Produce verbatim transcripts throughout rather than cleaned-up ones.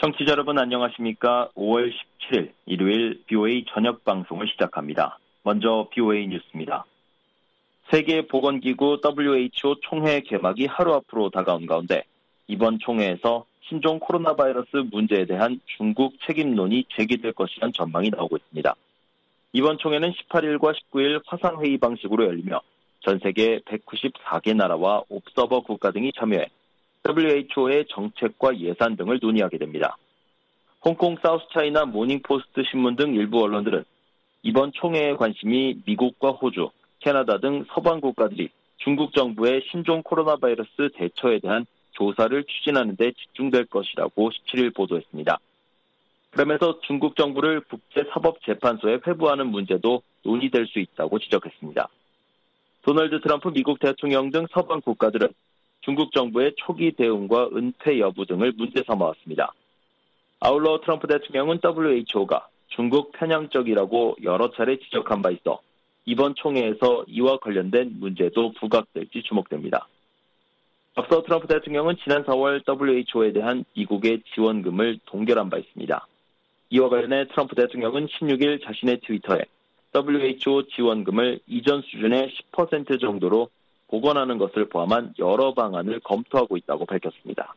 청취자 여러분 안녕하십니까? 오월 십칠일 일요일 비오에이 저녁 방송을 시작합니다. 먼저 비오에이 뉴스입니다. 세계보건기구 더블유에이치오 총회 개막이 하루 앞으로 다가온 가운데 이번 총회에서 신종 코로나 바이러스 문제에 대한 중국 책임론이 제기될 것이라는 전망이 나오고 있습니다. 이번 총회는 십팔일과 십구일 화상회의 방식으로 열리며 전 세계 백구십사 개 나라와 옵서버 국가 등이 참여해 더블유에이치오의 정책과 예산 등을 논의하게 됩니다. 홍콩 사우스차이나 모닝포스트 신문 등 일부 언론들은 이번 총회의 관심이 미국과 호주, 캐나다 등 서방 국가들이 중국 정부의 신종 코로나 바이러스 대처에 대한 조사를 추진하는 데 집중될 것이라고 십칠일 보도했습니다. 그러면서 중국 정부를 국제사법재판소에 회부하는 문제도 논의될 수 있다고 지적했습니다. 도널드 트럼프 미국 대통령 등 서방 국가들은 중국 정부의 초기 대응과 은폐 여부 등을 문제 삼아왔습니다. 아울러 트럼프 대통령은 더블유에이치오가 중국 편향적이라고 여러 차례 지적한 바 있어 이번 총회에서 이와 관련된 문제도 부각될지 주목됩니다. 앞서 트럼프 대통령은 지난 사월 더블유에이치오에 대한 미국의 지원금을 동결한 바 있습니다. 이와 관련해 트럼프 대통령은 십육일 자신의 트위터에 더블유에이치오 지원금을 이전 수준의 십 퍼센트 정도로 복원하는 것을 포함한 여러 방안을 검토하고 있다고 밝혔습니다.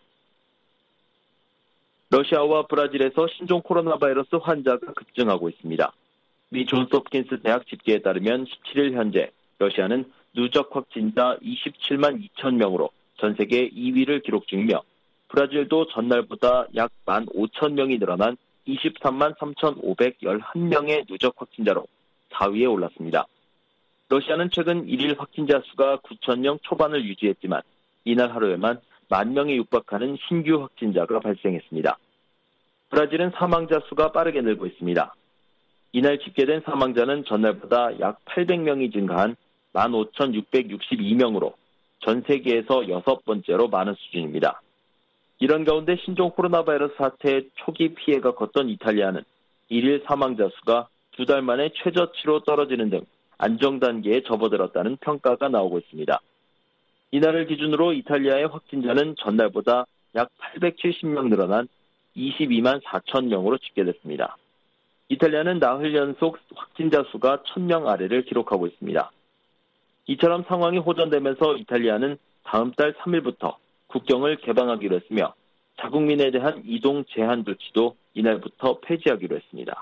러시아와 브라질에서 신종 코로나 바이러스 환자가 급증하고 있습니다. 미 존스홉킨스 대학 집계에 따르면 십칠일 현재 러시아는 누적 확진자 이십칠만 이천 명으로 전 세계 이 위를 기록 중이며 브라질도 전날보다 약 만 오천 명이 늘어난 이십삼만 삼천오백십일 명의 누적 확진자로 사 위에 올랐습니다. 러시아는 최근 일일 확진자 수가 구천 명 초반을 유지했지만 이날 하루에만 만 명에 육박하는 신규 확진자가 발생했습니다. 브라질은 사망자 수가 빠르게 늘고 있습니다. 이날 집계된 사망자는 전날보다 약 팔백 명이 증가한 만 오천육백육십이 명으로 전 세계에서 여섯 번째로 많은 수준입니다. 이런 가운데 신종 코로나 바이러스 사태의 초기 피해가 컸던 이탈리아는 일일 사망자 수가 두 달 만에 최저치로 떨어지는 등 안정 단계에 접어들었다는 평가가 나오고 있습니다. 이날을 기준으로 이탈리아의 확진자는 전날보다 약 팔백칠십 명 늘어난 이십이만 사천 명으로 집계됐습니다. 이탈리아는 나흘 연속 확진자 수가 천 명 아래를 기록하고 있습니다. 이처럼 상황이 호전되면서 이탈리아는 다음 달 삼일부터 국경을 개방하기로 했으며 자국민에 대한 이동 제한 조치도 이날부터 폐지하기로 했습니다.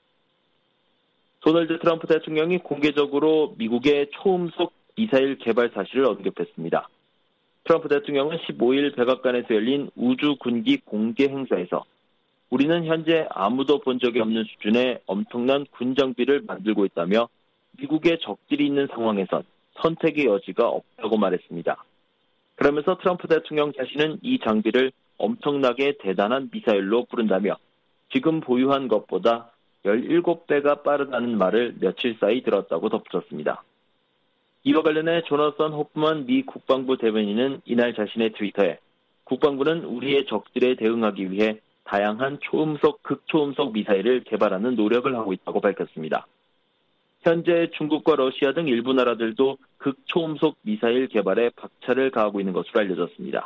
도널드 트럼프 대통령이 공개적으로 미국의 초음속 미사일 개발 사실을 언급했습니다. 트럼프 대통령은 십오일 백악관에서 열린 우주 군기 공개 행사에서 우리는 현재 아무도 본 적이 없는 수준의 엄청난 군 장비를 만들고 있다며 미국의 적들이 있는 상황에선 선택의 여지가 없다고 말했습니다. 그러면서 트럼프 대통령 자신은 이 장비를 엄청나게 대단한 미사일로 부른다며 지금 보유한 것보다 열일곱 배가 빠르다는 말을 며칠 사이 들었다고 덧붙였습니다. 이와 관련해 조너선 호프만 미 국방부 대변인은 이날 자신의 트위터에 국방부는 우리의 적들에 대응하기 위해 다양한 초음속, 극초음속 미사일을 개발하는 노력을 하고 있다고 밝혔습니다. 현재 중국과 러시아 등 일부 나라들도 극초음속 미사일 개발에 박차를 가하고 있는 것으로 알려졌습니다.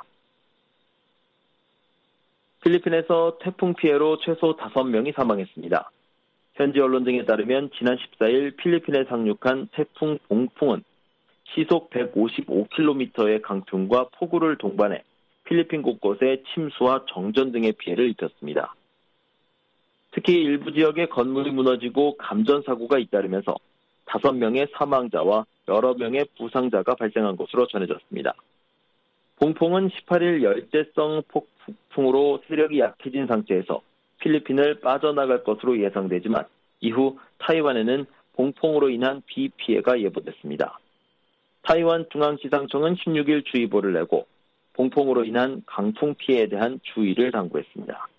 필리핀에서 태풍 피해로 최소 다섯 명이 사망했습니다. 현지 언론 등에 따르면 지난 십사일 필리핀에 상륙한 태풍 봉풍은 시속 백오십오 킬로미터의 강풍과 폭우를 동반해 필리핀 곳곳에 침수와 정전 등의 피해를 입혔습니다. 특히 일부 지역에 건물이 무너지고 감전사고가 잇따르면서 다섯 명의 사망자와 여러 명의 부상자가 발생한 것으로 전해졌습니다. 봉풍은 십팔일 열대성 폭풍으로 세력이 약해진 상태에서 필리핀을 빠져나갈 것으로 예상되지만 이후 타이완에는 봉풍으로 인한 비 피해가 예보됐습니다. 타이완 중앙기상청은 십육일 주의보를 내고 봉풍으로 인한 강풍 피해에 대한 주의를 당부했습니다.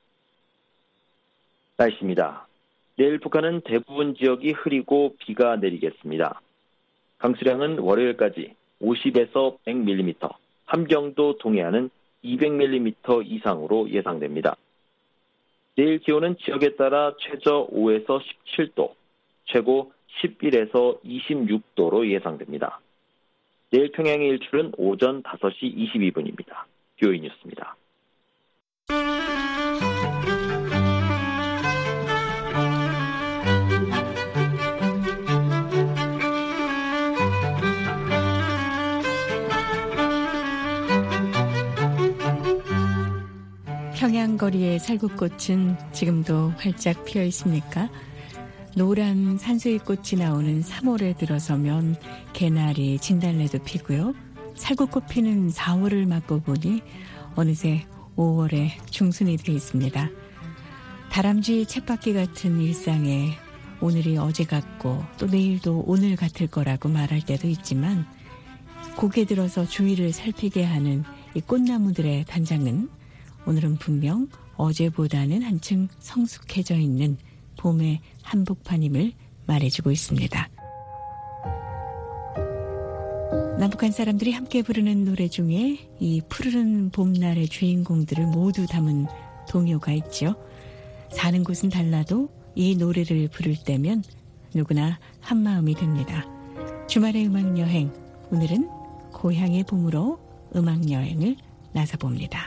날씨입니다. 내일 북한은 대부분 지역이 흐리고 비가 내리겠습니다. 강수량은 월요일까지 오십에서 백 밀리미터, 함경도 동해안은 이백 밀리미터 이상으로 예상됩니다. 내일 기온은 지역에 따라 최저 오에서 십칠 도, 최고 십일에서 이십육 도로 예상됩니다. 내일 평양의 일출은 오전 다섯시 이십이분입니다. 비오이 뉴스입니다. 평양거리의 살구꽃은 지금도 활짝 피어 있습니까? 노란 산수유꽃이 나오는 삼월에 들어서면 개나리, 진달래도 피고요. 살구꽃 피는 사월을 맞고 보니 어느새 오월의 중순이 되어 있습니다. 다람쥐 쳇바퀴 같은 일상에 오늘이 어제 같고 또 내일도 오늘 같을 거라고 말할 때도 있지만 고개 들어서 주위를 살피게 하는 이 꽃나무들의 단장은 오늘은 분명 어제보다는 한층 성숙해져 있는 봄의 한복판임을 말해주고 있습니다. 남북한 사람들이 함께 부르는 노래 중에 이 푸르른 봄날의 주인공들을 모두 담은 동요가 있죠. 사는 곳은 달라도 이 노래를 부를 때면 누구나 한마음이 됩니다. 주말의 음악여행, 오늘은 고향의 봄으로 음악여행을 나서봅니다.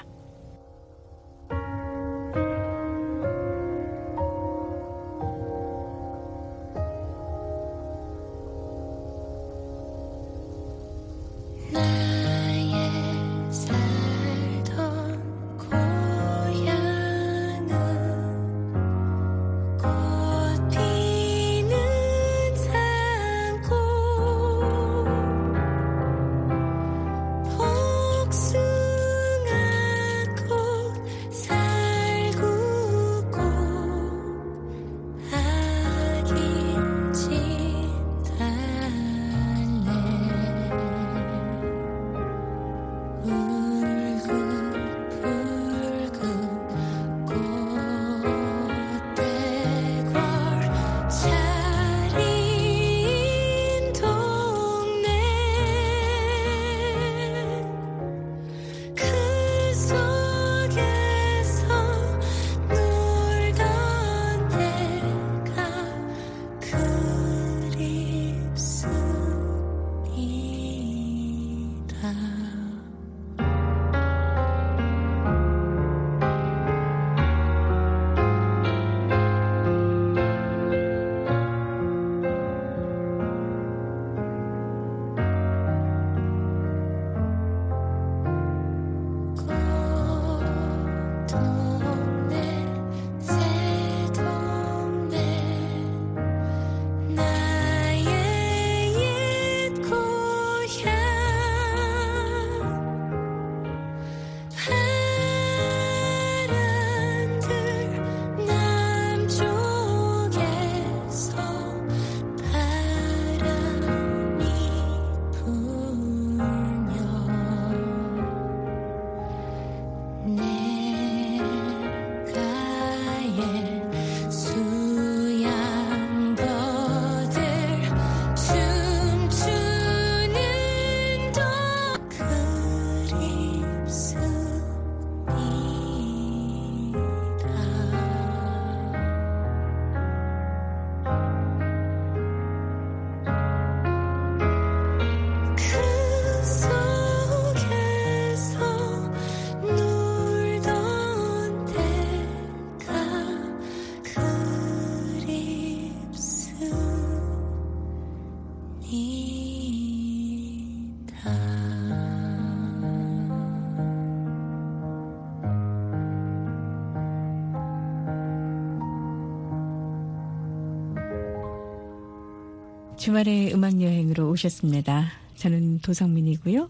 주말의 음악여행으로 오셨습니다. 저는 도성민이고요.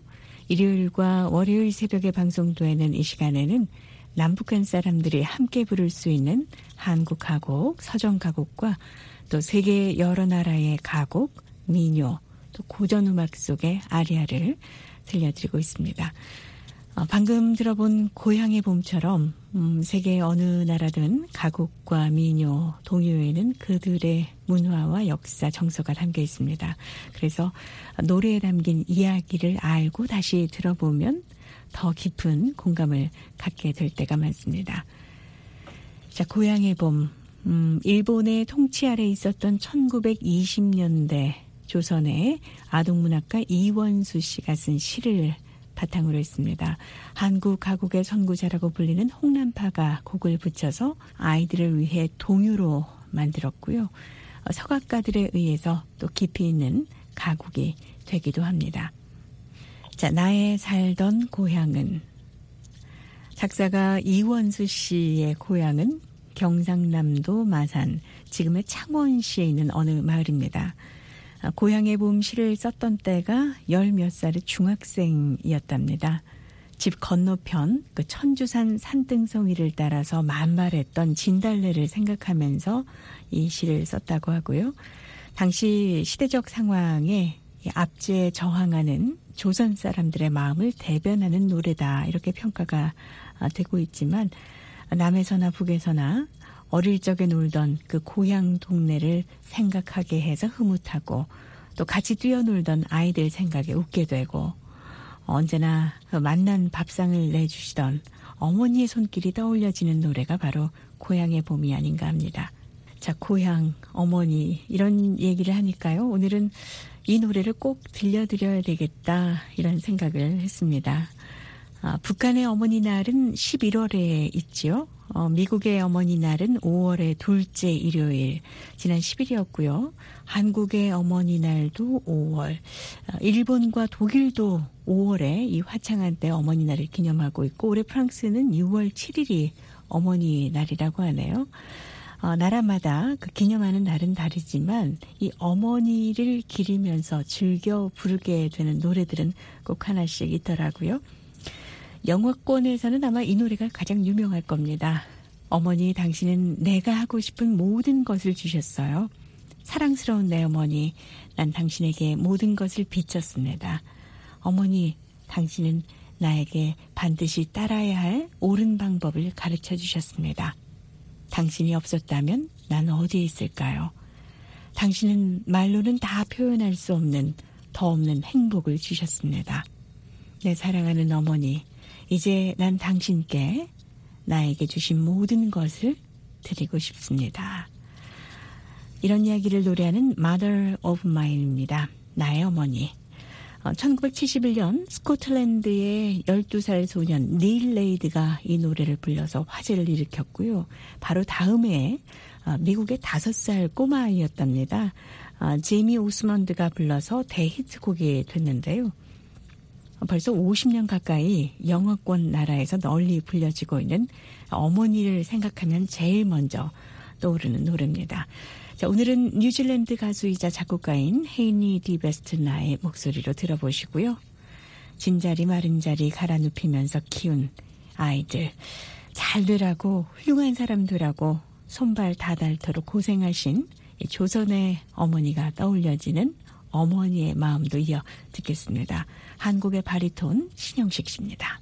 일요일과 월요일 새벽에 방송되는 이 시간에는 남북한 사람들이 함께 부를 수 있는 한국 가곡, 서정 가곡과 또 세계 여러 나라의 가곡, 민요, 또 고전음악 속의 아리아를 들려드리고 있습니다. 어, 방금 들어본 고향의 봄처럼 음, 세계 어느 나라든 가곡과 민요, 동요에는 그들의 문화와 역사, 정서가 담겨 있습니다. 그래서 노래에 담긴 이야기를 알고 다시 들어보면 더 깊은 공감을 갖게 될 때가 많습니다. 자, 고향의 봄, 음, 일본의 통치 아래 있었던 천구백이십 년대 조선의 아동문학가 이원수 씨가 쓴 시를 바탕으로 했습니다. 한국 가곡의 선구자라고 불리는 홍남파가 곡을 붙여서 아이들을 위해 동요로 만들었고요. 서각가들에 의해서 또 깊이 있는 가곡이 되기도 합니다. 자, 나의 살던 고향은 작사가 이원수 씨의 고향은 경상남도 마산, 지금의 창원시에 있는 어느 마을입니다. 고향의 봄 시를 썼던 때가 열 몇 살의 중학생이었답니다. 집 건너편 그 천주산 산등성 위를 따라서 만발했던 진달래를 생각하면서 이 시를 썼다고 하고요. 당시 시대적 상황에 압제에 저항하는 조선 사람들의 마음을 대변하는 노래다, 이렇게 평가가 되고 있지만, 남에서나 북에서나 어릴 적에 놀던 그 고향 동네를 생각하게 해서 흐뭇하고, 또 같이 뛰어놀던 아이들 생각에 웃게 되고, 언제나 만난 밥상을 내주시던 어머니의 손길이 떠올려지는 노래가 바로 고향의 봄이 아닌가 합니다. 자, 고향, 어머니, 이런 얘기를 하니까요, 오늘은 이 노래를 꼭 들려드려야 되겠다, 이런 생각을 했습니다. 아, 북한의 어머니날은 십일월에 있지요. 어, 미국의 어머니날은 오월의 둘째 일요일, 지난 십 일이었고요. 한국의 어머니날도 오월, 어, 일본과 독일도 오월에 이 화창한 때 어머니날을 기념하고 있고, 올해 프랑스는 유월 칠일이 어머니날이라고 하네요. 어, 나라마다 그 기념하는 날은 다르지만 이 어머니를 기리면서 즐겨 부르게 되는 노래들은 꼭 하나씩 있더라고요. 영화권에서는 아마 이 노래가 가장 유명할 겁니다. 어머니, 당신은 내가 하고 싶은 모든 것을 주셨어요. 사랑스러운 내 어머니, 난 당신에게 모든 것을 비쳤습니다. 어머니, 당신은 나에게 반드시 따라야 할 옳은 방법을 가르쳐 주셨습니다. 당신이 없었다면 난 어디에 있을까요? 당신은 말로는 다 표현할 수 없는 더 없는 행복을 주셨습니다. 내 사랑하는 어머니, 이제 난 당신께 나에게 주신 모든 것을 드리고 싶습니다. 이런 이야기를 노래하는 Mother of Mine입니다. 나의 어머니. 천구백칠십일 년 스코틀랜드의 열두 살 소년 닐 레이드가 이 노래를 불러서 화제를 일으켰고요. 바로 다음 해에 미국의 다섯 살 꼬마아이였답니다. 제이미 오스먼드가 불러서 대히트곡이 됐는데요. 벌써 오십 년 가까이 영어권 나라에서 널리 불려지고 있는 어머니를 생각하면 제일 먼저 떠오르는 노래입니다. 자, 오늘은 뉴질랜드 가수이자 작곡가인 헤이니 디 베스트나의 목소리로 들어보시고요. 진자리 마른 자리 갈아 눕히면서 키운 아이들, 잘 되라고, 훌륭한 사람 되라고 손발 다 닳도록 고생하신 조선의 어머니가 떠올려지는 어머니의 마음도 이어 듣겠습니다. 한국의 바리톤 신영식 씨입니다.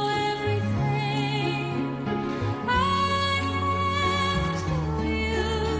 You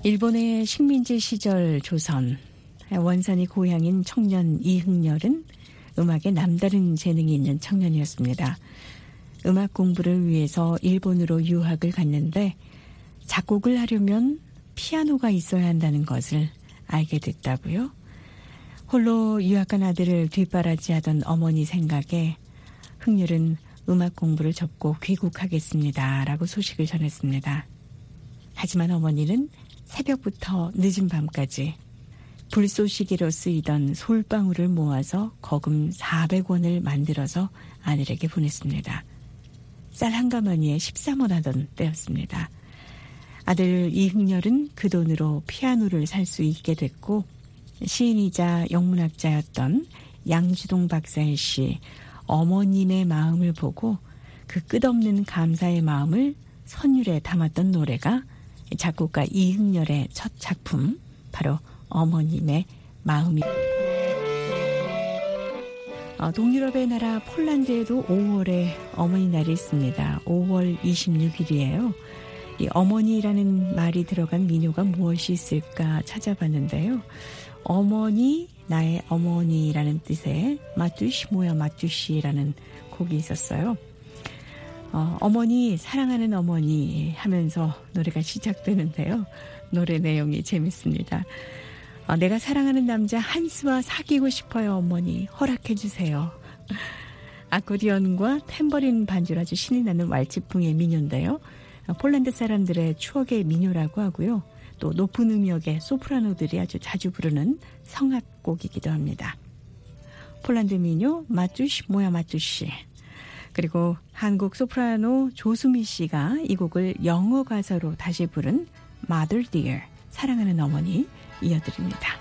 일본의 식민지 시절 조선, 원산이 고향인 청년 이흥렬은 음악에 남다른 재능이 있는 청년이었습니다. 음악 공부를 위해서 일본으로 유학을 갔는데 작곡을 하려면 피아노가 있어야 한다는 것을 알게 됐다고요. 홀로 유학간 아들을 뒷바라지하던 어머니 생각에 흥렬은 음악 공부를 접고 귀국하겠습니다 라고 소식을 전했습니다. 하지만 어머니는 새벽부터 늦은 밤까지 불쏘시개로 쓰이던 솔방울을 모아서 거금 사백 원을 만들어서 아들에게 보냈습니다. 쌀 한 가마니에 십삼 원 하던 때였습니다. 아들 이흥렬은 그 돈으로 피아노를 살 수 있게 됐고 시인이자 영문학자였던 양주동 박사의 시 어머님의 마음을 보고 그 끝없는 감사의 마음을 선율에 담았던 노래가 작곡가 이흥렬의 첫 작품 바로 어머님의 마음이. 어, 동유럽의 나라 폴란드에도 오월에 어머니날이 있습니다. 오월 이십육일이에요. 이 어머니라는 말이 들어간 민요가 무엇이 있을까 찾아봤는데요. 어머니, 나의 어머니라는 뜻의 마뚜시 모야 마뚜시라는 곡이 있었어요. 어, 어머니, 사랑하는 어머니 하면서 노래가 시작되는데요. 노래 내용이 재밌습니다. 어, 내가 사랑하는 남자 한스와 사귀고 싶어요, 어머니. 허락해 주세요. 아코디언과 탬버린 반주로 아주 신이 나는 왈츠풍의 민요인데요. 어, 폴란드 사람들의 추억의 민요라고 하고요. 또 높은 음역의 소프라노들이 아주 자주 부르는 성악곡이기도 합니다. 폴란드 민요 마뚜시 모야 마뚜시. 그리고 한국 소프라노 조수미 씨가 이 곡을 영어 가사로 다시 부른 Mother Dear, 사랑하는 어머니 이어드립니다.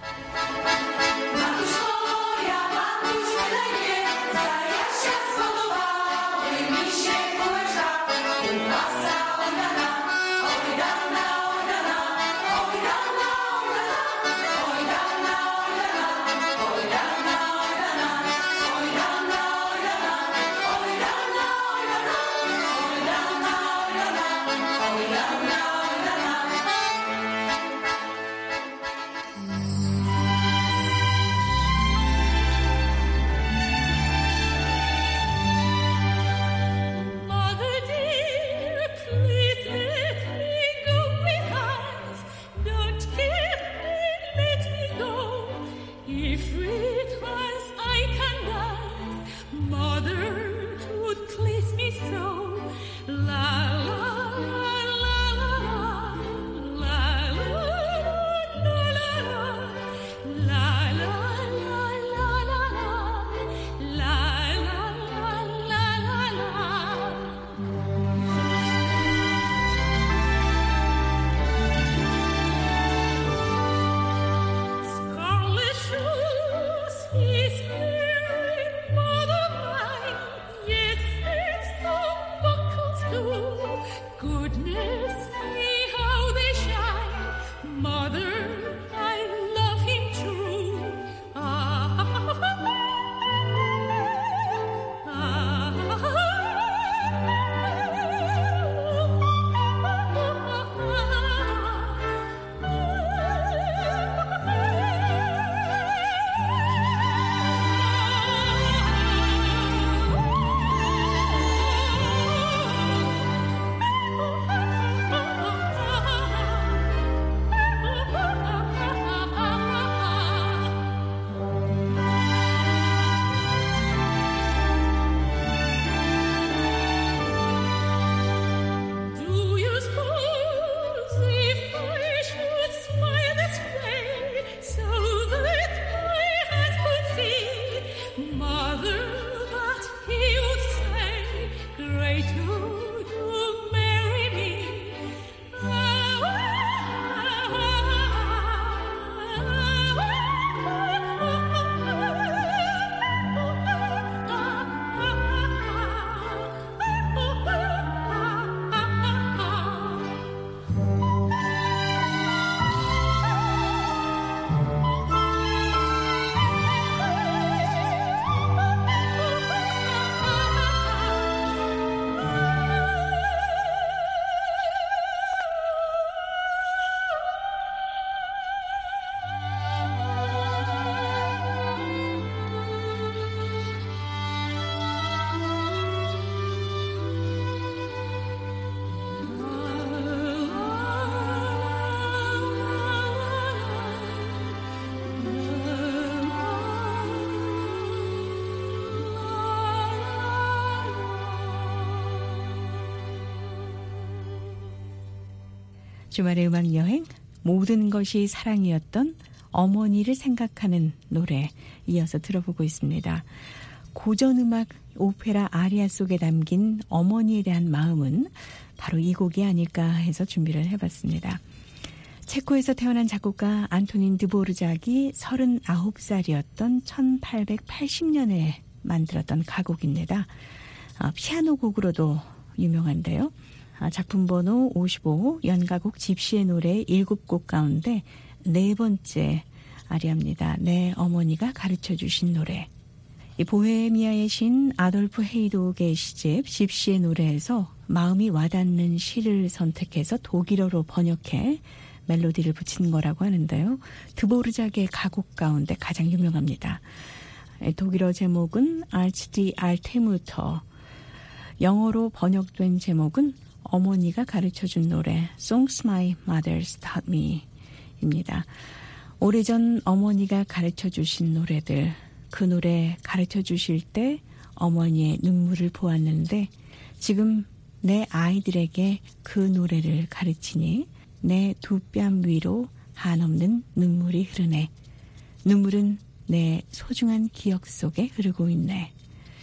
주말의 음악여행, 모든 것이 사랑이었던 어머니를 생각하는 노래 이어서 들어보고 있습니다. 고전음악 오페라 아리아 속에 담긴 어머니에 대한 마음은 바로 이 곡이 아닐까 해서 준비를 해봤습니다. 체코에서 태어난 작곡가 안토닌 드보르작이 서른아홉 살이었던 천팔백팔십 년에 만들었던 가곡입니다. 아, 피아노 곡으로도 유명한데요. 아, 작품 번호 오십오, 연가곡 집시의 노래 일곱 곡 가운데 네 번째 아리아입니다. 내 어머니가 가르쳐주신 노래. 이 보헤미아의 신 아돌프 헤이독의 시집 집시의 노래에서 마음이 와닿는 시를 선택해서 독일어로 번역해 멜로디를 붙인 거라고 하는데요. 드보르작의 가곡 가운데 가장 유명합니다. 독일어 제목은 알츠 디 알테무터, 영어로 번역된 제목은 어머니가 가르쳐준 노래 Songs My Mother's Taught Me 입니다. 오래전 어머니가 가르쳐주신 노래들, 그 노래 가르쳐주실 때 어머니의 눈물을 보았는데 지금 내 아이들에게 그 노래를 가르치니 내 두 뺨 위로 한없는 눈물이 흐르네. 눈물은 내 소중한 기억 속에 흐르고 있네.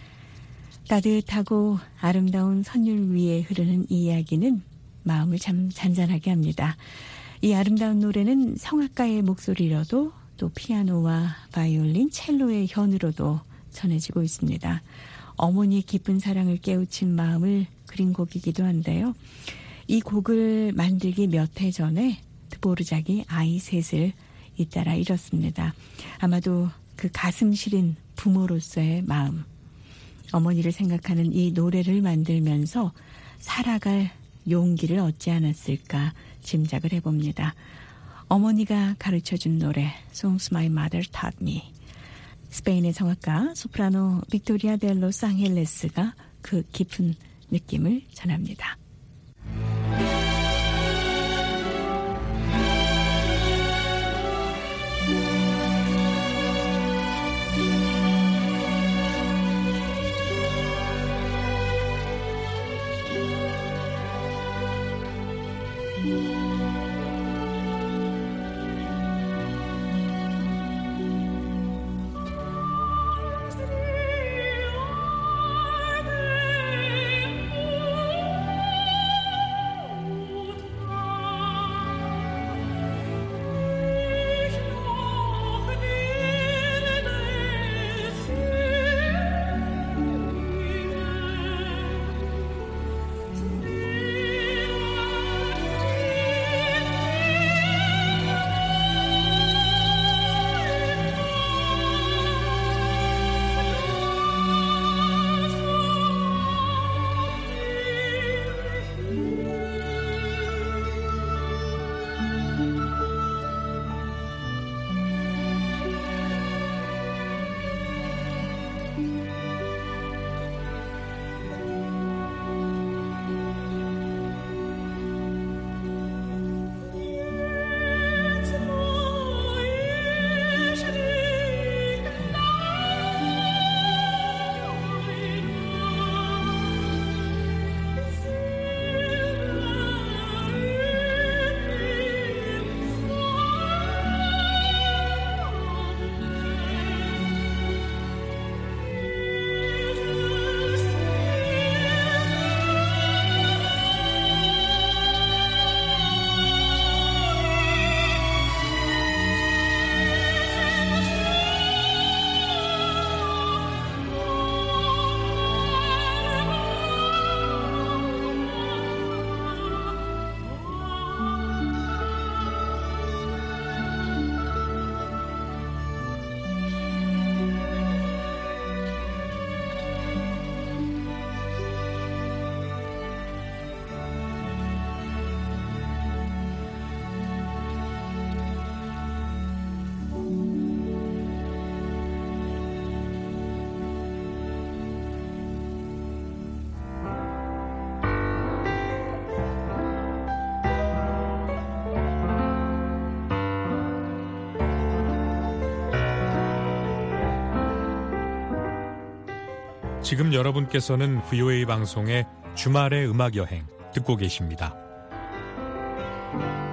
따뜻하고 아름다운 선율 위에 흐르는 이 이야기는 마음을 참 잔잔하게 합니다. 이 아름다운 노래는 성악가의 목소리로도 또 피아노와 바이올린, 첼로의 현으로도 전해지고 있습니다. 어머니의 깊은 사랑을 깨우친 마음을 그린 곡이기도 한데요. 이 곡을 만들기 몇 해 전에 드보르작이 아이 셋을 잇따라 잃었습니다. 아마도 그 가슴 시린 부모로서의 마음, 어머니를 생각하는 이 노래를 만들면서 살아갈 용기를 얻지 않았을까 짐작을 해봅니다. 어머니가 가르쳐준 노래 Songs My Mother Taught Me. 스페인의 성악가 소프라노 빅토리아 델 로스 앙헬레스가 그 깊은 느낌을 전합니다. 지금 여러분께서는 브이오에이 방송의 주말의 음악여행 듣고 계십니다.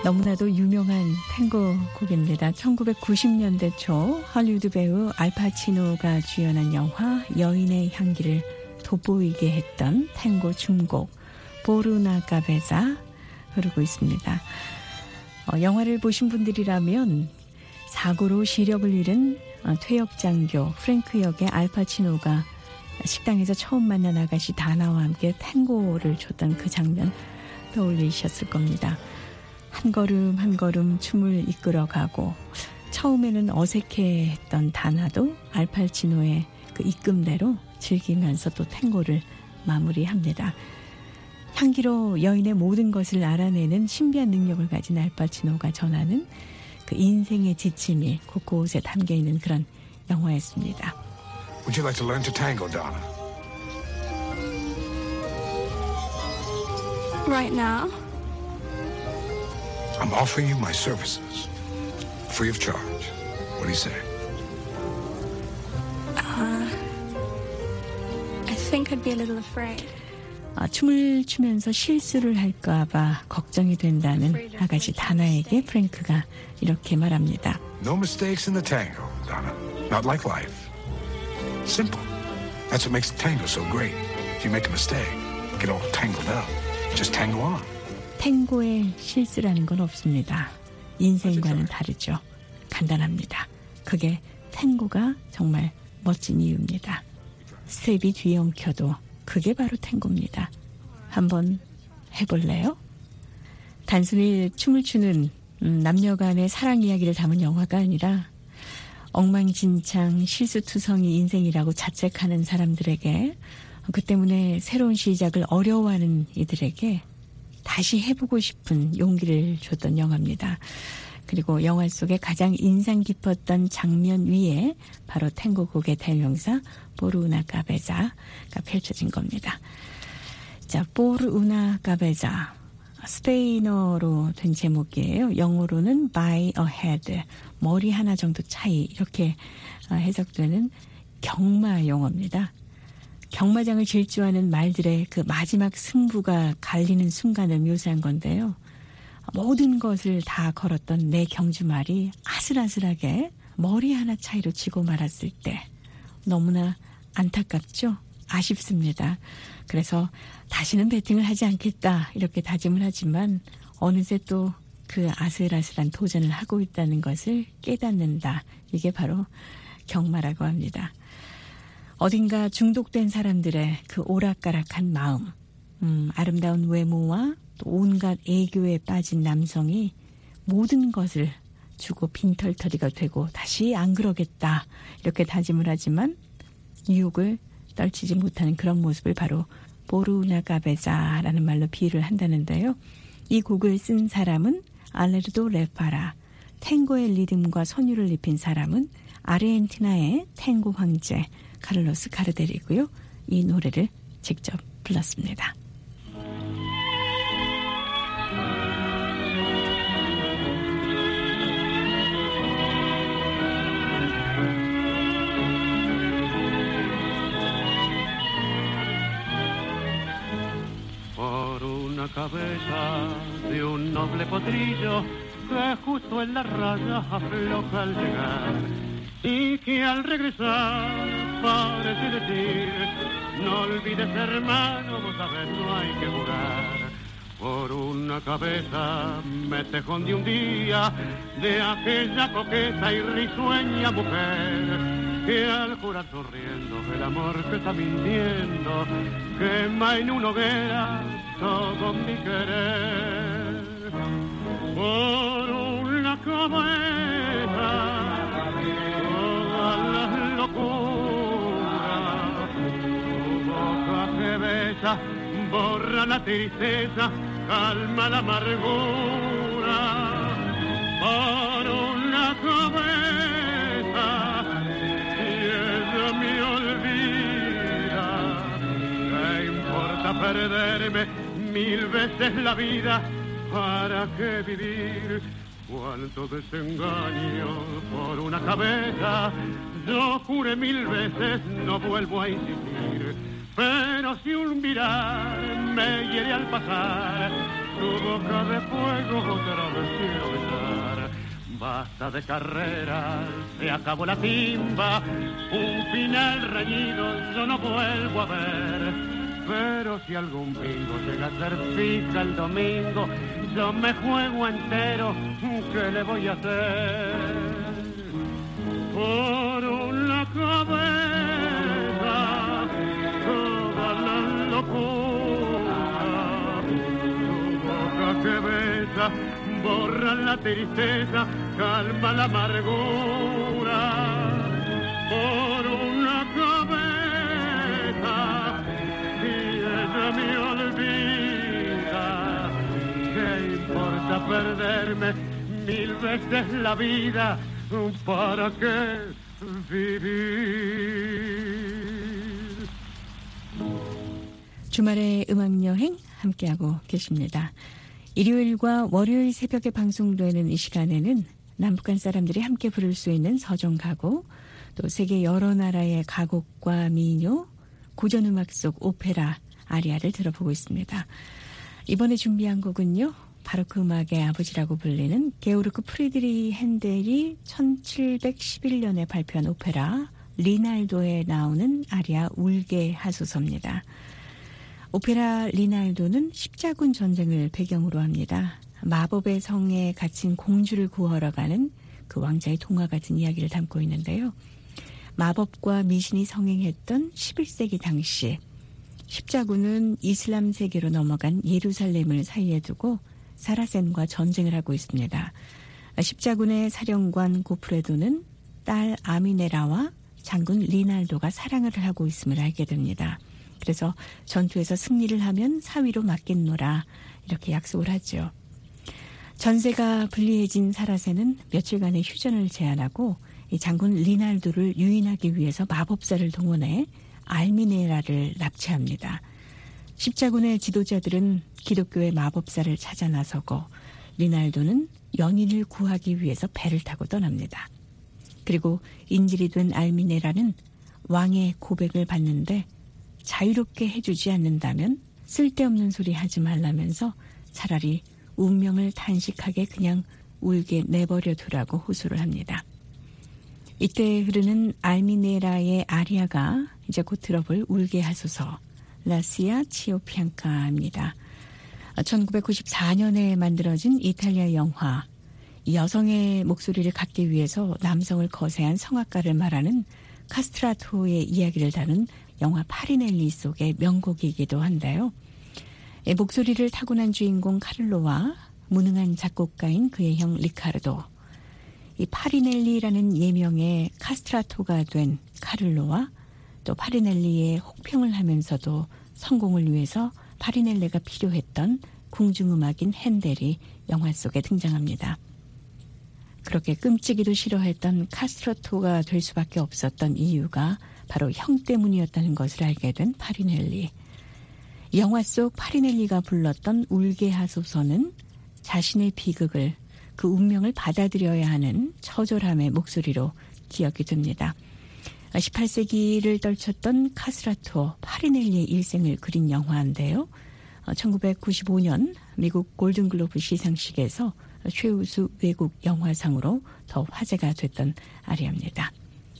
너무나도 유명한 탱고 곡입니다. 천구백구십 년대 초 할리우드 배우 알파치노가 주연한 영화 여인의 향기를 돋보이게 했던 탱고 춤곡 보르나 카베자 흐르고 있습니다. 어, 영화를 보신 분들이라면 사고로 시력을 잃은 퇴역장교 프랭크 역의 알파치노가 식당에서 처음 만난 아가씨 다나와 함께 탱고를 췄던 그 장면 떠올리셨을 겁니다. 한 걸음 한 걸음 춤을 이끌어가고 처음에는 어색해했던 다나도 알파치노의 그 이끔대로 즐기면서 또 탱고를 마무리합니다. 향기로 여인의 모든 것을 알아내는 신비한 능력을 가진 알파치노가 전하는 그 인생의 지침이 곳곳에 담겨있는 그런 영화였습니다. Would you like to learn to tango, Donna? Right now? I'm offering you my services, free of charge. What do you say? Uh, I think I'd be a little afraid. 아, 춤을 추면서 실수를 할까 봐 걱정이 된다는 아가씨 다나에게 프랭크가 이렇게 말합니다. No mistakes in the tango, Donna. Not like life. Simple. That's what makes tango so great. If you make a mistake, get all tangled up. Just tango on. 탱고에 실수라는 건 없습니다. 인생과는 다르죠. 간단합니다. 그게 탱고가 정말 멋진 이유입니다. 스텝이 뒤엉켜도 그게 바로 탱고입니다. 한번 해볼래요? 단순히 춤을 추는 남녀 간의 사랑 이야기를 담은 영화가 아니라 엉망진창 실수투성이 인생이라고 자책하는 사람들에게, 그 때문에 새로운 시작을 어려워하는 이들에게 다시 해보고 싶은 용기를 줬던 영화입니다. 그리고 영화 속에 가장 인상 깊었던 장면 위에 바로 탱고곡의 대명사 보르나 카베자가 펼쳐진 겁니다. 자, 보르나 카베자, 스페인어로 된 제목이에요. 영어로는 by a head, 머리 하나 정도 차이, 이렇게 해석되는 경마 용어입니다. 경마장을 질주하는 말들의 그 마지막 승부가 갈리는 순간을 묘사한 건데요. 모든 것을 다 걸었던 내 경주말이 아슬아슬하게 머리 하나 차이로 지고 말았을 때 너무나 안타깝죠? 아쉽습니다. 그래서 다시는 배팅을 하지 않겠다 이렇게 다짐을 하지만 어느새 또 그 아슬아슬한 도전을 하고 있다는 것을 깨닫는다. 이게 바로 경마라고 합니다. 어딘가 중독된 사람들의 그 오락가락한 마음, 음, 아름다운 외모와 또 온갖 애교에 빠진 남성이 모든 것을 주고 빈털터리가 되고 다시 안 그러겠다 이렇게 다짐을 하지만 유혹을 떨치지 못하는 그런 모습을 바로 보르나 카베자라는 말로 비유를 한다는데요. 이 곡을 쓴 사람은 알레르도 레파라, 탱고의 리듬과 선율을 입힌 사람은 아르헨티나의 탱고 황제 카를로스 가르델이고요. 이 노래를 직접 불렀습니다. Por una cabeza de un noble potrillo que justo en la raya afloja al llegar y que al regresar parece decir: no olvides, hermano, vos sabés, no hay que jurar. Por una cabeza me tejón de un día de aquella coqueta y risueña mujer que al jurar sonriendo el amor que está mintiendo quema en una hoguera todo mi querer. Por una cabeza todas las locuras, tu boca que besa borra la tristeza, calma la amargura. Por una cabeza, si ella me olvida, ¿qué importa perderme mil veces la vida? ¿Para qué vivir? Cuánto desengaño por una cabeza. Yo juré mil veces, no vuelvo a insistir. Pero si un mirar me hiere al pasar, tu boca de fuego otra vez quiero besar. Basta de carreras, se acabó la timba, un final reñido yo no vuelvo a ver. Pero si algún bingo llega a ser fija el domingo, yo me juego entero, ¿qué le voy a hacer? Por una cabeza, toda la locura, tu boca que besa, borra la tristeza, calma la amargura. Por una cabeza, si ella me olvida, ¿qué importa perderme mil veces la vida? ¿Para qué vivir? 주말의 음악여행 함께하고 계십니다. 일요일과 월요일 새벽에 방송되는 이 시간에는 남북한 사람들이 함께 부를 수 있는 서정가곡, 또 세계 여러 나라의 가곡과 민요, 고전음악 속 오페라, 아리아를 들어보고 있습니다. 이번에 준비한 곡은요, 바로크 음악의 아버지라고 불리는 게오르크 프리드리 핸델이 천칠백십일 년에 발표한 오페라 리날도에 나오는 아리아 울게 하소서입니다. 오페라 리날도는 십자군 전쟁을 배경으로 합니다. 마법의 성에 갇힌 공주를 구하러 가는 그 왕자의 동화 같은 이야기를 담고 있는데요. 마법과 미신이 성행했던 십일 세기 당시 십자군은 이슬람 세계로 넘어간 예루살렘을 사이에 두고 사라센과 전쟁을 하고 있습니다. 십자군의 사령관 고프레도는 딸 아미네라와 장군 리날도가 사랑을 하고 있음을 알게 됩니다. 그래서 전투에서 승리를 하면 사위로 맡겠노라 이렇게 약속을 하죠. 전세가 불리해진 사라센은 며칠간의 휴전을 제안하고 이 장군 리날도를 유인하기 위해서 마법사를 동원해 알미네라를 납치합니다. 십자군의 지도자들은 기독교의 마법사를 찾아 나서고 리날도는 연인을 구하기 위해서 배를 타고 떠납니다. 그리고 인질이 된 알미네라는 왕의 고백을 받는데 자유롭게 해주지 않는다면 쓸데없는 소리 하지 말라면서 차라리 운명을 단식하게 그냥 울게 내버려 두라고 호소를 합니다. 이때 흐르는 알미네라의 아리아가 이제 곧 들어볼 울게 하소서 라시아 치오피앙카입니다. 천구백구십사 년에 만들어진 이탈리아 영화 여성의 목소리를 갖기 위해서 남성을 거세한 성악가를 말하는 카스트라토의 이야기를 다룬 영화 파리넬리 속의 명곡이기도 한데요. 목소리를 타고난 주인공 카를로와 무능한 작곡가인 그의 형 리카르도, 이 파리넬리라는 예명의 카스트라토가 된 카를로와 또 파리넬리의 혹평을 하면서도 성공을 위해서 파리넬레가 필요했던 궁중음악인 핸델이 영화 속에 등장합니다. 그렇게 끔찍이도 싫어했던 카스트라토가 될 수밖에 없었던 이유가 바로 형 때문이었다는 것을 알게 된 파리넬리. 영화 속 파리넬리가 불렀던 울게 하소서는 자신의 비극을, 그 운명을 받아들여야 하는 처절함의 목소리로 기억이 됩니다. 십팔 세기를 떨쳤던 카스트라토, 파리넬리의 일생을 그린 영화인데요. 천구백구십오 년 미국 골든글로브 시상식에서 최우수 외국 영화상으로 더 화제가 됐던 아리아입니다.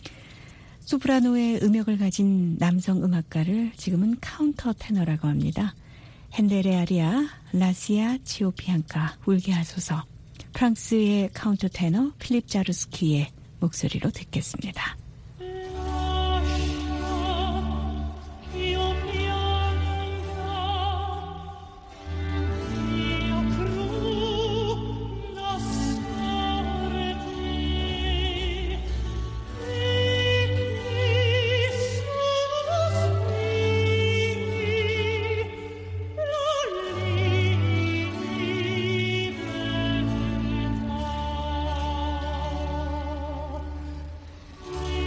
소프라노의 음역을 가진 남성 음악가를 지금은 카운터 테너라고 합니다. 핸델의 아리아 라시아 치오피앙카 울게 하소서, 프랑스의 카운터 테너 필립 자루스키의 목소리로 듣겠습니다. Thank you.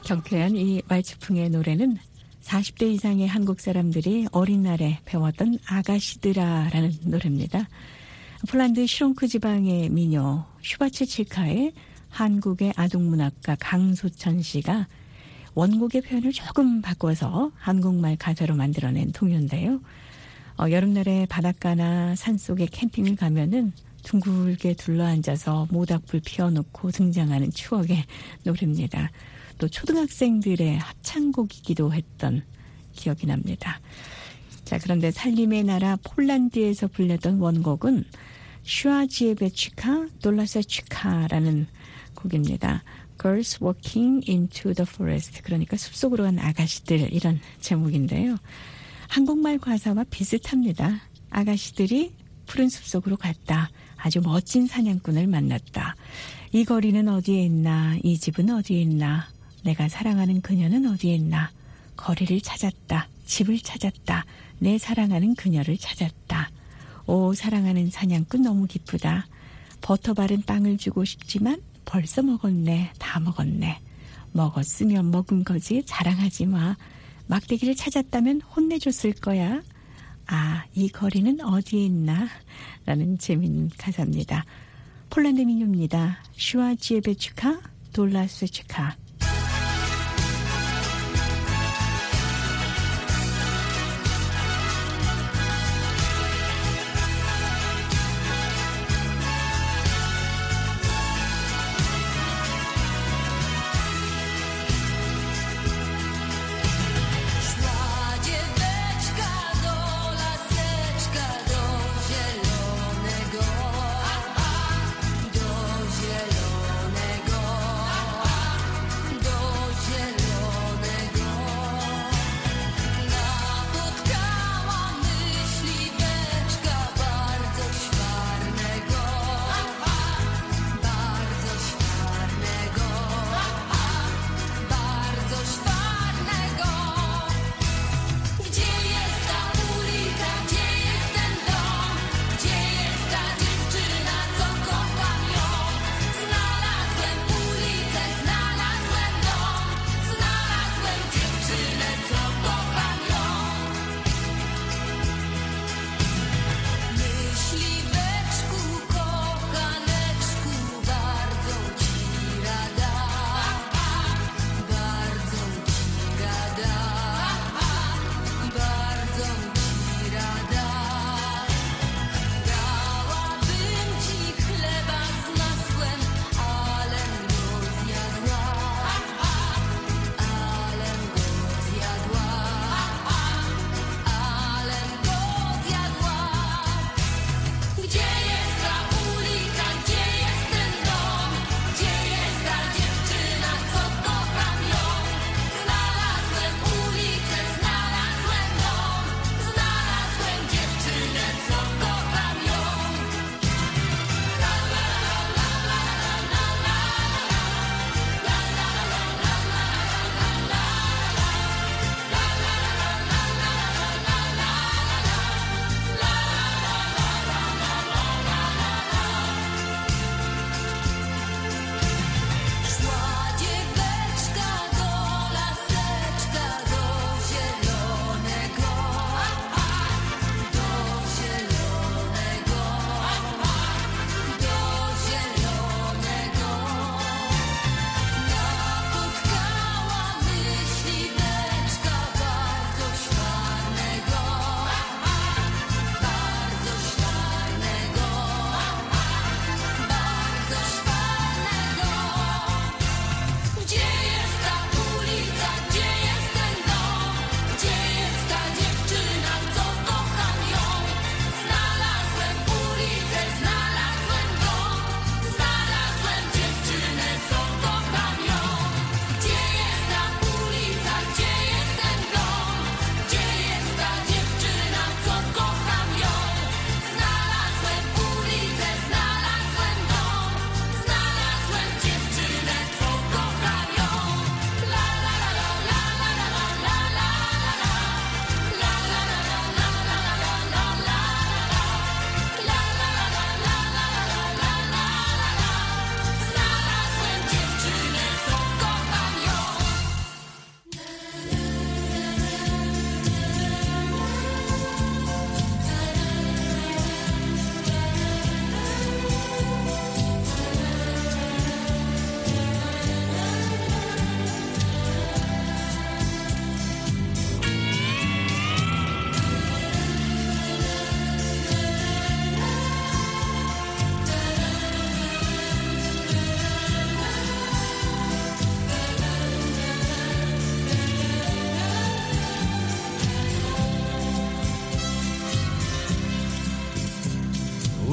경쾌한 이 왈츠풍의 노래는 사십 대 이상의 한국 사람들이 어린 날에 배웠던 아가씨들아라는 노래입니다. 폴란드 시롱크 지방의 민요 슈바츠칠카의 한국의 아동문학가 강소천 씨가 원곡의 표현을 조금 바꿔서 한국말 가사로 만들어낸 동요인데요. 어, 여름날에 바닷가나 산속에 캠핑을 가면은 둥글게 둘러앉아서 모닥불 피워놓고 등장하는 추억의 노래입니다. 또 초등학생들의 합창곡이기도 했던 기억이 납니다. 자, 그런데 살림의 나라 폴란드에서 불렸던 원곡은 슈아지에베치카 돌라세치카라는 곡입니다. Girls Walking into the Forest, 그러니까 숲속으로 간 아가씨들, 이런 제목인데요. 한국말 가사와 비슷합니다. 아가씨들이 푸른 숲속으로 갔다. 아주 멋진 사냥꾼을 만났다. 이 거리는 어디에 있나, 이 집은 어디에 있나, 내가 사랑하는 그녀는 어디에 있나, 거리를 찾았다, 집을 찾았다, 내 사랑하는 그녀를 찾았다. 오, 사랑하는 사냥꾼 너무 기쁘다. 버터 바른 빵을 주고 싶지만 벌써 먹었네, 다 먹었네. 먹었으면 먹은 거지 자랑하지 마. 막대기를 찾았다면 혼내줬을 거야. 아, 이 거리는 어디에 있나? 라는 재미있는 가사입니다. 폴란드 민요입니다. 슈아지에베츠카 돌라스웨츠카.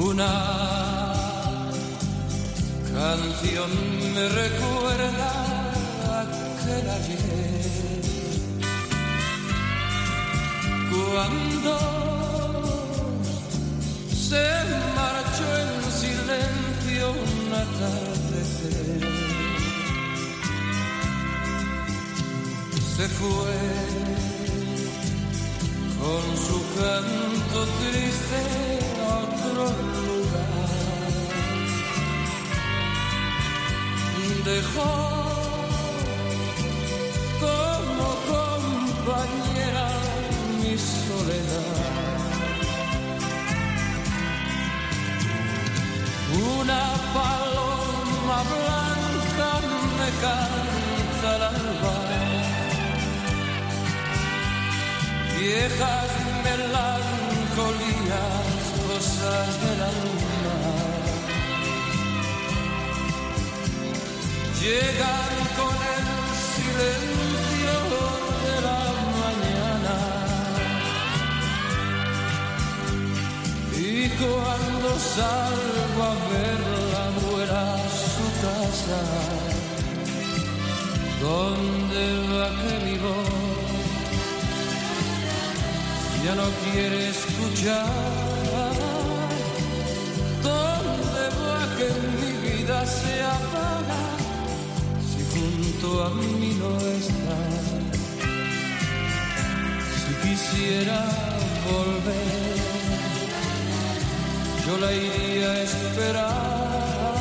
Una canción me recuerda aquel ayer, cuando se marchó en silencio un atardecer. Se fue con su canto triste a otro lugar. Dejó como compañera mi soledad. Una paloma blanca me canta al alba. Viejas melancolías, cosas del alma, llegan con el silencio de la mañana. Y cuando salgo a verla fuera a su casa, donde va que mi voz ya no quiere escuchar, ¿dónde va que mi vida se apaga si junto a mí no está? Si quisiera volver, yo la iría a esperar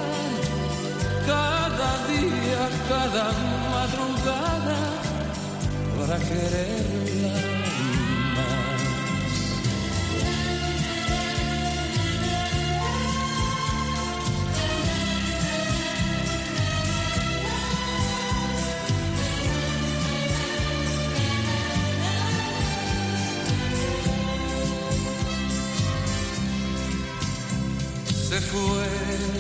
cada día, cada madrugada para quererla. Se fue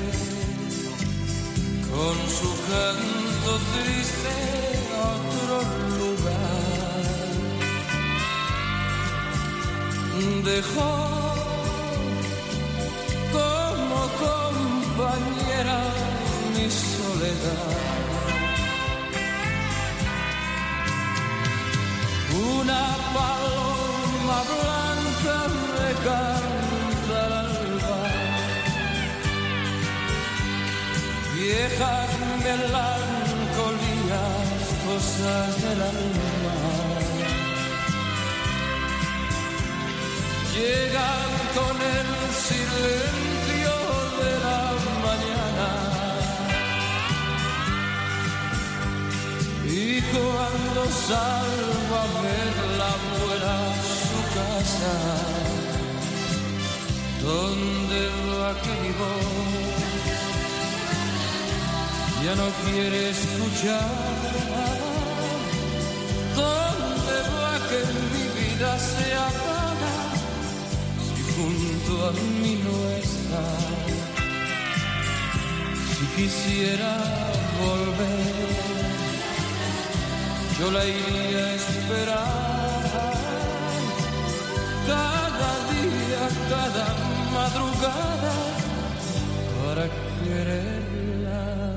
con su canto triste a otro lugar. Dejó como compañera mi soledad. Una paloma blanca me canta al alba. Viejas melancolías, cosas del alma, llegan con el silencio de la mañana. Y cuando salgo a verla fuera a su casa, donde va que mi voz ya no quiere escuchar, ¿dónde va que mi vida se apaga si junto a mí no está? Si quisiera volver, yo la iría a esperar cada día, cada madrugada para quererla.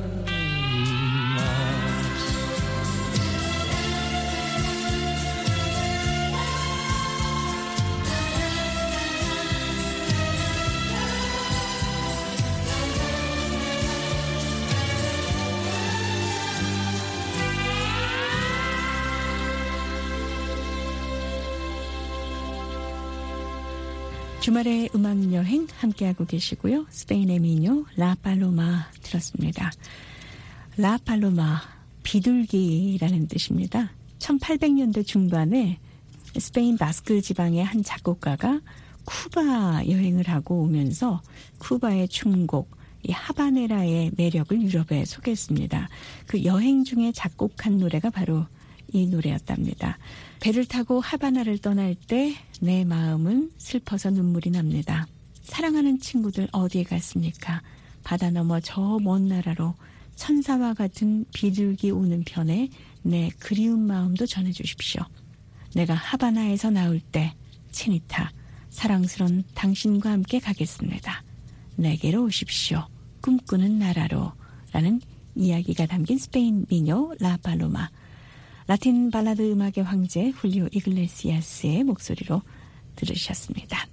주말의 음악여행 함께하고 계시고요. 스페인의 미녀 라팔로마 들었습니다. 라팔로마, 비둘기라는 뜻입니다. 천팔백 년대 중반에 스페인 바스크 지방의 한 작곡가가 쿠바 여행을 하고 오면서 쿠바의 춤곡, 이 하바네라의 매력을 유럽에 소개했습니다. 그 여행 중에 작곡한 노래가 바로 이 노래였답니다. 배를 타고 하바나를 떠날 때 내 마음은 슬퍼서 눈물이 납니다. 사랑하는 친구들 어디에 갔습니까? 바다 넘어 저 먼 나라로 천사와 같은 비둘기 오는 편에 내 그리운 마음도 전해주십시오. 내가 하바나에서 나올 때 치니타 사랑스런 당신과 함께 가겠습니다. 내게로 오십시오. 꿈꾸는 나라로 라는 이야기가 담긴 스페인 민요 라 팔로마. 라틴 발라드 음악의 황제 훌리오 이글레시아스의 목소리로 들으셨습니다.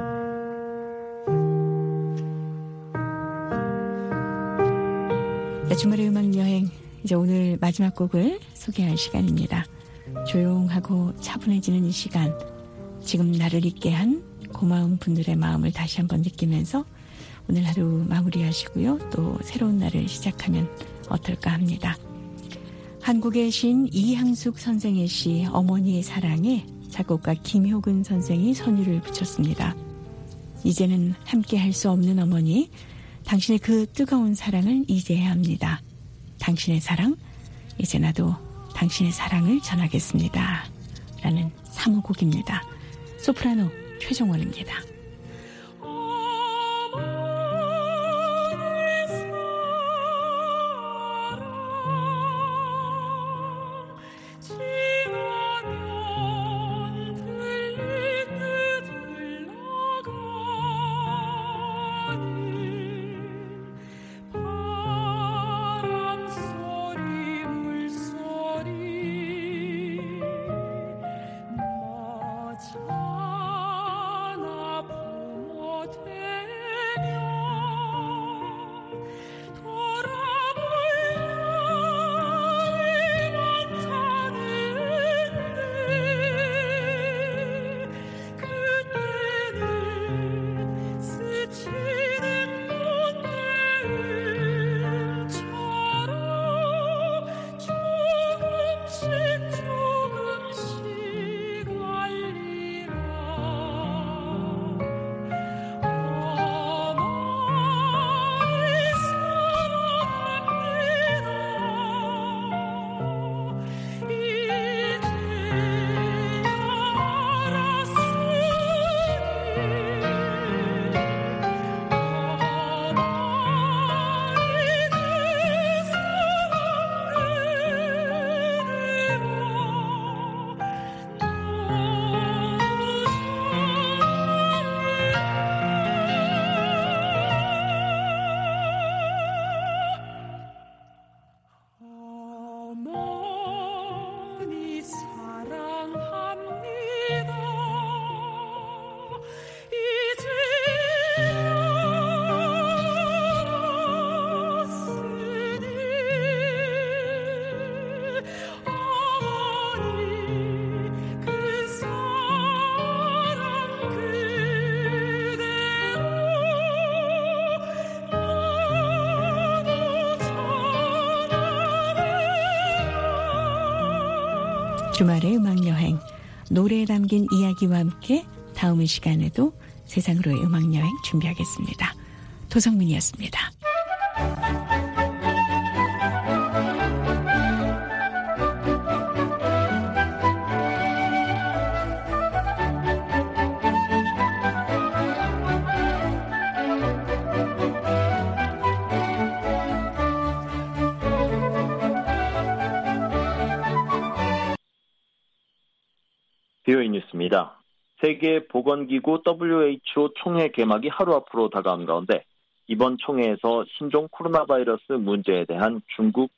네, 주말의 음악여행, 이제 오늘 마지막 곡을 소개할 시간입니다. 조용하고 차분해지는 이 시간, 지금 나를 있게 한 고마운 분들의 마음을 다시 한번 느끼면서 오늘 하루 마무리하시고요. 또 새로운 날을 시작하면 어떨까 합니다. 한국의 시인 이향숙 선생의 시 어머니의 사랑에 작곡가 김효근 선생이 선율을 붙였습니다. 이제는 함께 할 수 없는 어머니, 당신의 그 뜨거운 사랑을 잊어야 합니다. 당신의 사랑, 이제 나도 당신의 사랑을 전하겠습니다. 라는 삼 호 곡입니다. 소프라노 최정원입니다. 주말의 음악여행, 노래에 담긴 이야기와 함께 다음 시간에도 세상으로의 음악여행 준비하겠습니다. 도성민이었습니다. 비오이 뉴스입니다. 세계보건기구 더블유에이치오 총회 개막이 하루 앞으로 다가온 가운데 이번 총회에서 신종 코로나 바이러스 문제에 대한 중국